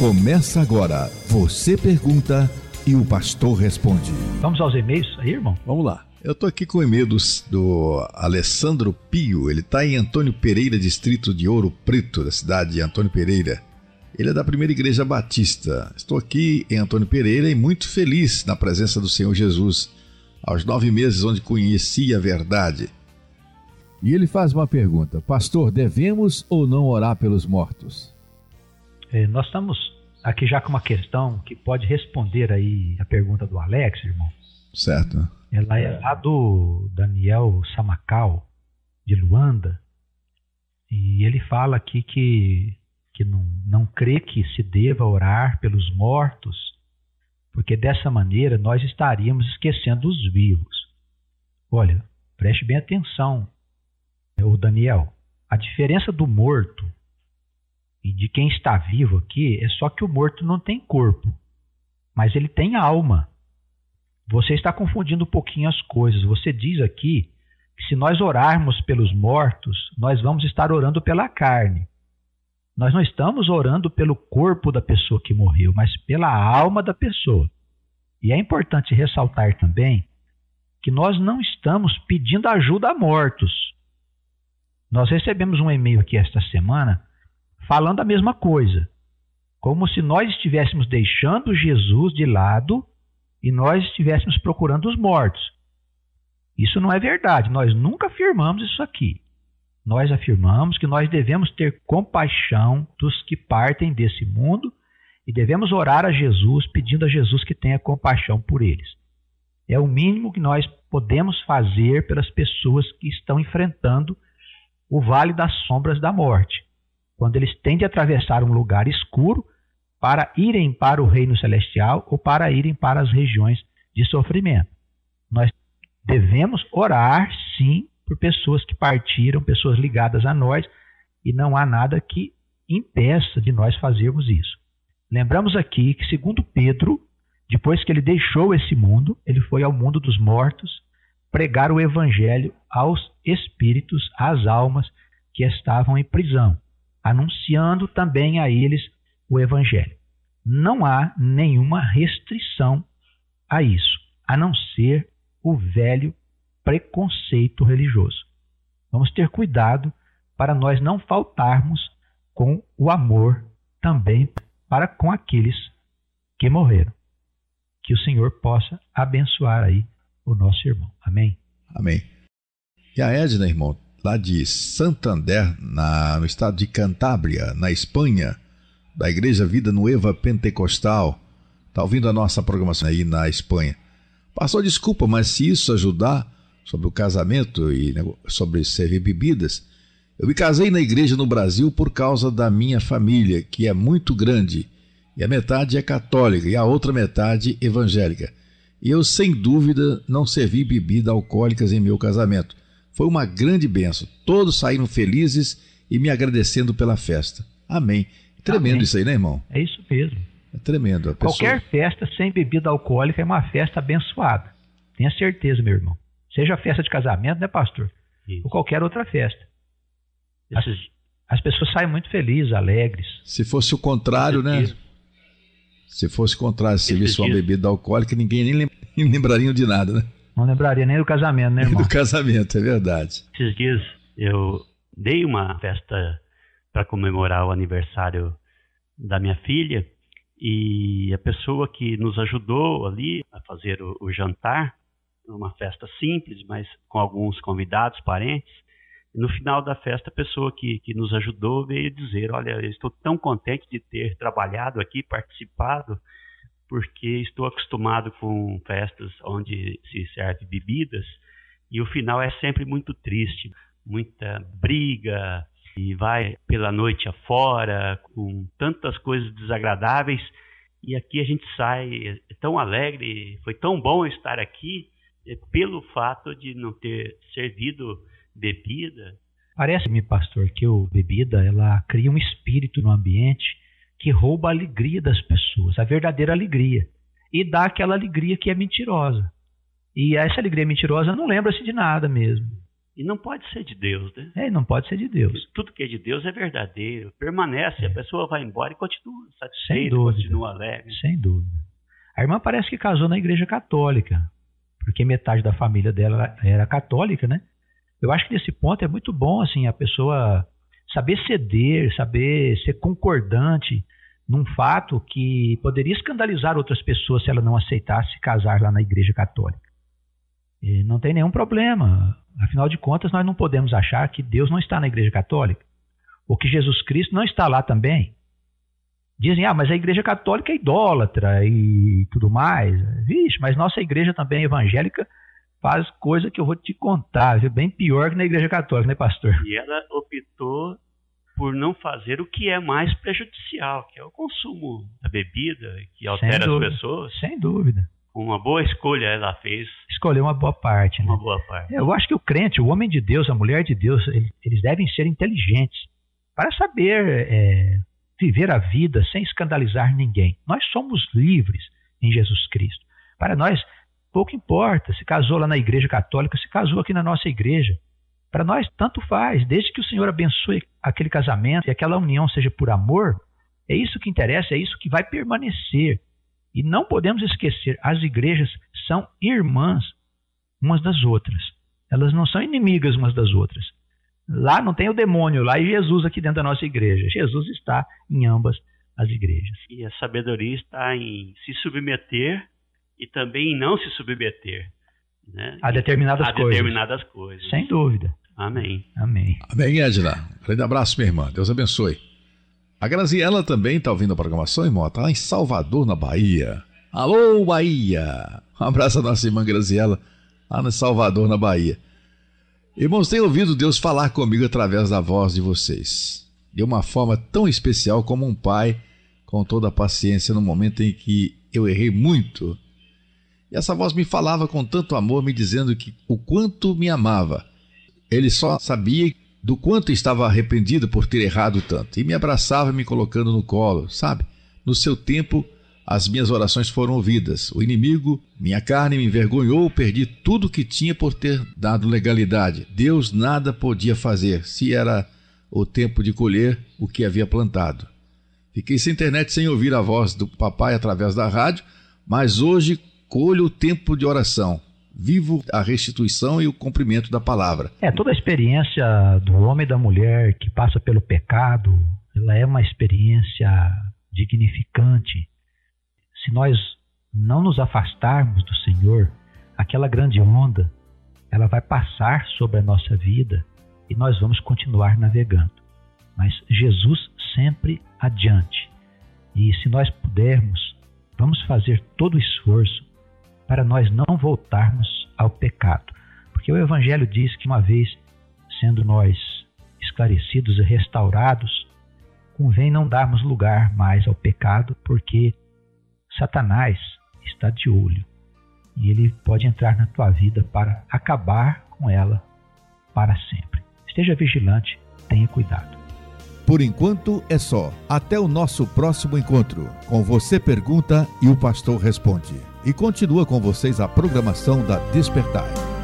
Começa agora. Você pergunta e o pastor responde. Vamos aos e-mails aí, irmão? Vamos lá. Eu estou aqui com o e-mail do Alessandro Pio. Ele está em Antônio Pereira, distrito de Ouro Preto, da cidade de Antônio Pereira. Ele é da Primeira Igreja Batista. Estou aqui em Antônio Pereira e muito feliz na presença do Senhor Jesus, aos 9 meses onde conheci a verdade. E ele faz uma pergunta: pastor, devemos ou não orar pelos mortos? Nós estamos aqui já com uma questão que pode responder aí a pergunta do Alex, irmão. Certo. Ela é lá do Daniel Samacal, de Luanda, e ele fala aqui que não crê que se deva orar pelos mortos, porque dessa maneira nós estaríamos esquecendo os vivos. Olha, preste bem atenção, o Daniel. A diferença do morto e de quem está vivo aqui é só que o morto não tem corpo, mas ele tem alma. Você está confundindo um pouquinho as coisas. Você diz aqui que se nós orarmos pelos mortos, nós vamos estar orando pela carne. Nós não estamos orando pelo corpo da pessoa que morreu, mas pela alma da pessoa. E é importante ressaltar também que nós não estamos pedindo ajuda a mortos. Nós recebemos um e-mail aqui esta semana falando a mesma coisa, como se nós estivéssemos deixando Jesus de lado e nós estivéssemos procurando os mortos. Isso não é verdade, nós nunca afirmamos isso aqui. Nós afirmamos que nós devemos ter compaixão dos que partem desse mundo e devemos orar a Jesus, pedindo a Jesus que tenha compaixão por eles. É o mínimo que nós podemos fazer pelas pessoas que estão enfrentando o vale das sombras da morte, quando eles têm de atravessar um lugar escuro para irem para o reino celestial ou para irem para as regiões de sofrimento. Nós devemos orar, sim, por pessoas que partiram, pessoas ligadas a nós, e não há nada que impeça de nós fazermos isso. Lembramos aqui que, segundo Pedro, depois que ele deixou esse mundo, ele foi ao mundo dos mortos pregar o evangelho aos espíritos, às almas que estavam em prisão, anunciando também a eles o evangelho. Não há nenhuma restrição a isso, a não ser o velho preconceito religioso. Vamos ter cuidado para nós não faltarmos com o amor também para com aqueles que morreram. Que o Senhor possa abençoar aí o nosso irmão. Amém? Amém. E a Edna, irmão, lá de Santander, no estado de Cantábria, na Espanha, da Igreja Vida Nueva Pentecostal, está ouvindo a nossa programação aí na Espanha. Pastor, desculpa, mas se isso ajudar sobre o casamento e sobre servir bebidas, eu me casei na igreja no Brasil por causa da minha família, que é muito grande, e a metade é católica e a outra metade evangélica. E eu, sem dúvida, não servi bebida alcoólicas em meu casamento. Foi uma grande bênção. Todos saíram felizes e me agradecendo pela festa. Amém. Tremendo. Amém. Isso aí, né, irmão? É isso mesmo. É tremendo. A pessoa... Qualquer festa sem bebida alcoólica é uma festa abençoada. Tenha certeza, meu irmão. Seja festa de casamento, né, pastor? Isso. Ou qualquer outra festa. As pessoas saem muito felizes, alegres. Se fosse o contrário, né? Se fosse o contrário, se visse uma bebida alcoólica, ninguém nem lembraria de nada, né? Não lembraria nem do casamento, né, irmão? Do casamento, é verdade. Esses dias eu dei uma festa para comemorar o aniversário da minha filha e a pessoa que nos ajudou ali a fazer o jantar, uma festa simples, mas com alguns convidados, parentes. No final da festa, a pessoa que nos ajudou veio dizer: olha, eu estou tão contente de ter trabalhado aqui, participado, porque estou acostumado com festas onde se serve bebidas e o final é sempre muito triste, muita briga e vai pela noite afora com tantas coisas desagradáveis, e aqui a gente sai tão alegre, foi tão bom estar aqui pelo fato de não ter servido bebida. Parece-me, pastor, que a bebida ela cria um espírito no ambiente que rouba a alegria das pessoas, a verdadeira alegria, e dá aquela alegria que é mentirosa. E essa alegria mentirosa não lembra-se de nada mesmo. E não pode ser de Deus, né? Não pode ser de Deus. Tudo que é de Deus é verdadeiro, permanece, a pessoa vai embora e continua Sem satisfeita, dúvida. continua alegre. Sem dúvida. A irmã parece que casou na igreja católica, porque metade da família dela era católica, né? Eu acho que nesse ponto é muito bom, assim, a pessoa saber ceder, saber ser concordante num fato que poderia escandalizar outras pessoas se ela não aceitasse casar lá na igreja católica. E não tem nenhum problema. Afinal de contas, nós não podemos achar que Deus não está na igreja católica, ou que Jesus Cristo não está lá também. Dizem, mas a igreja católica é idólatra e tudo mais. Vixe, mas nossa igreja também evangélica faz coisa que eu vou te contar, viu? Bem pior que na igreja católica, né, pastor? E ela optou por não fazer o que é mais prejudicial, que é o consumo da bebida, que altera as pessoas. Sem dúvida. Uma boa escolha ela fez. Escolheu uma boa parte. Né? Uma boa parte. Eu acho que o crente, o homem de Deus, a mulher de Deus, eles devem ser inteligentes para saber viver a vida sem escandalizar ninguém. Nós somos livres em Jesus Cristo. Para nós, pouco importa se casou lá na igreja católica, se casou aqui na nossa igreja. Para nós, tanto faz, desde que o Senhor abençoe aquele casamento e aquela união seja por amor, é isso que interessa, é isso que vai permanecer. E não podemos esquecer, as igrejas são irmãs umas das outras. Elas não são inimigas umas das outras. Lá não tem o demônio, lá é Jesus aqui dentro da nossa igreja. Jesus está em ambas as igrejas. E a sabedoria está em se submeter e também em não se submeter, né? A determinadas coisas. Sem dúvida. Amém. Amém. Amém, Edna. Grande abraço, minha irmã. Deus abençoe. A Graziela também está ouvindo a programação, irmão. Está lá em Salvador, na Bahia. Alô, Bahia! Um abraço à nossa irmã Graziela, lá em Salvador, na Bahia. Irmãos, tenho ouvido Deus falar comigo através da voz de vocês. De uma forma tão especial como um pai, com toda a paciência no momento em que eu errei muito. E essa voz me falava com tanto amor, me dizendo que o quanto me amava. Ele só sabia do quanto estava arrependido por ter errado tanto. E me abraçava, me colocando no colo, sabe? No seu tempo, as minhas orações foram ouvidas. O inimigo, minha carne, me envergonhou, perdi tudo que tinha por ter dado legalidade. Deus nada podia fazer, se era o tempo de colher o que havia plantado. Fiquei sem internet, sem ouvir a voz do papai através da rádio, mas hoje colho o tempo de oração. Vivo a restituição e o cumprimento da palavra. Toda a experiência do homem e da mulher que passa pelo pecado, ela é uma experiência dignificante. Se nós não nos afastarmos do Senhor, aquela grande onda, ela vai passar sobre a nossa vida e nós vamos continuar navegando. Mas Jesus sempre adiante. E se nós pudermos, vamos fazer todo o esforço para nós não voltarmos ao pecado. Porque o Evangelho diz que uma vez sendo nós esclarecidos e restaurados, convém não darmos lugar mais ao pecado, porque Satanás está de olho e ele pode entrar na tua vida para acabar com ela para sempre. Esteja vigilante, tenha cuidado. Por enquanto é só. Até o nosso próximo encontro. Com Você Pergunta e o Pastor Responde. E continua com vocês a programação da Despertar.